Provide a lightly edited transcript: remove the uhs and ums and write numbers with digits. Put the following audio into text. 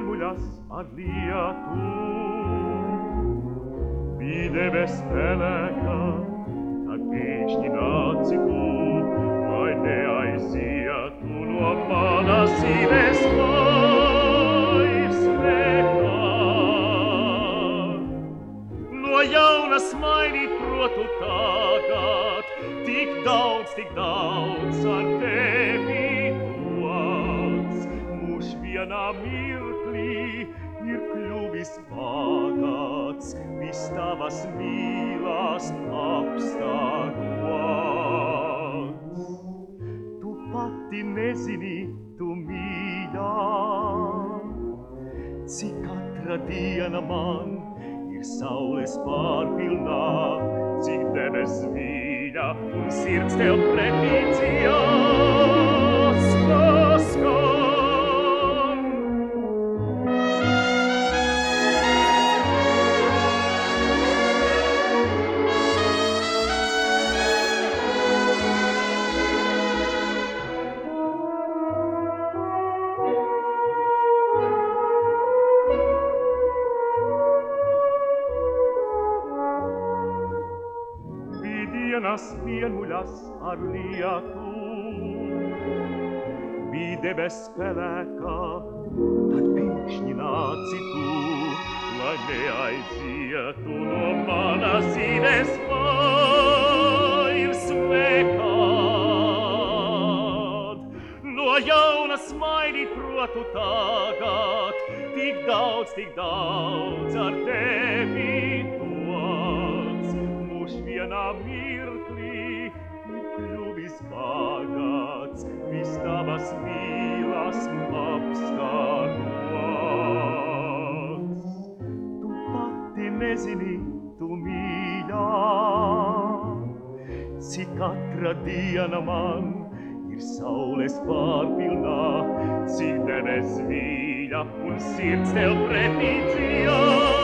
vienuļas ar lietu. Videve spēlēkā, tad pēkšņi nāci tu, lai neaizietu no manas dzīves vairs nekad. No jauna smaidīt protu tagad, tik daudz ar tevi dots. Mūž vienā mirklī ir kļuvis bagāts, viss tavas mīlās apstāklots. Tu pati nezini, tu mīļā, cik katra diena man ir saules pārpilnā, cik debes mīļa un sirds tev pretī dziesmas skan. Dienas vienuļas ar lietu, videve spēlēkā, tad pēkšņi nāci tu, lai neaizietu no manas dzīves vairs nekad. No jauna smaidīt protu tagad, tik daudz ar tevi dots. Mūž vienā mirklī ir kļuvis bagāts, viss tavas mīlas apstāklots. Tu pati nezini, tu mīļā, cik katra diena man ir saules pārpilnā, cik debes mīļa un sirds tev pretī dziesmas.